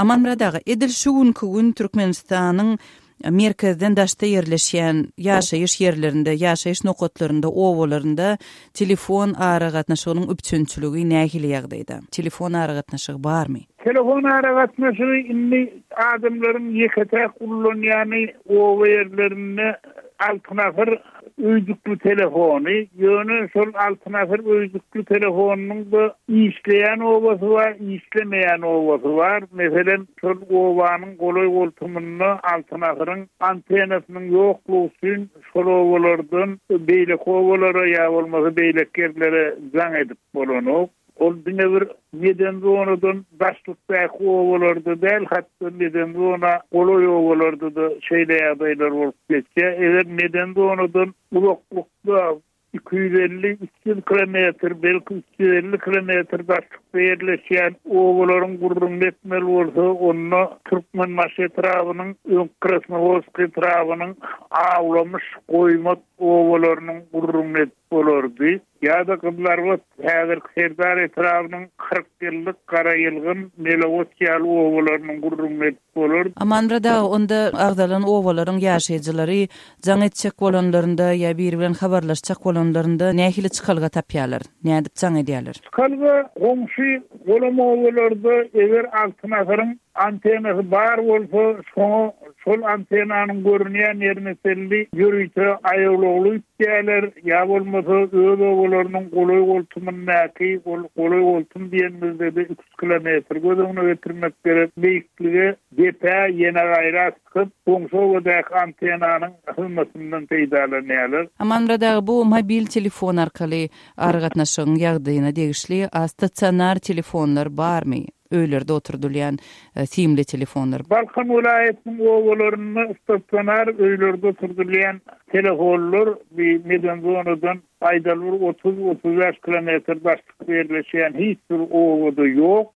Aman biradagy edil şu gün Türkmenistanyň merkezden daşda yerleşýän ýaşaýyş ýerlerinde, ýaşaýyş nokatlarynda, owalarynda telefon aragatnaşygynyň üpçünçüligi nähili ýagdaýda? Telefon aragatnaşygy barmy? Telefon aragatnaşygy indi adamlaryň ýekete kullanýany owa ýerlerinde altynafir öýdükli telefony, ýöne şol altynafir öýdükli telefonynyň da işleýän owasy bar, işlemeýän owasy bar. Meselen şol owanyň golay goltumyny altynafiryň antenasynyň ýoklugy üçin şol owalardan beýlek owalara ýa bolmasa beýlek yerlere jaň edip bolanyp, ol diňe bir neden zonadan başlykda owalarda däl, hatda neden zona golay owalarda da şeýle ýagdaýlar bolup geçýär. Eger neden zonadan uzaklykda 250 kilometr, belki 350 kilometr başlykda yerleşýän owalaryň gurrun etmeli bolsa, onu Türkmenbaş etrabynyň, Krasnovodsk etrabynyň awlamış goýmak owalarynyň gurrun et bolardy. Ýa-da kızlar was häzir Serdar etrabynyň 40 ýyllyk gara ýylgyn Melowotýal owalarynyň gurrun et bolar. Amanrada onda agdalan owalaryň ýaşaýjylary jaň etjek bolanlarynda ýa biri bilen habarlaşjak bolanlarynda nähili çykalga tapýarlar, nädip jaň edýärler? Çykalga goňşy bolan owalarda eger altynafiryň antenasy bar bolsa, şol antenanyň görünýän ýerine selli ýürüýte aýolugly ýerler ýa bolmasa öz owalarynyň golay goltumyndaky golay goltum diýenmizde 3 kilometr gözüňe getirmek gerek. Beýikligi depe ýene gaýra çykyp, goňşy antenanyň hymmatyndan peýdalanýarlar. Amanrada bu mobil telefon arkaly aragatnaşygyň ýagdaýyna degişli statsionar telefonlar barmy? Öýlerde oturdulýan simli telefonlar. Balkan vilayatynyň owalaryny statsionar öýlerde oturdulýan telefonlar bir meden zonadan aýdalyr 30-35 kilometr başlyk yerleşýän hiç bir owada ýok.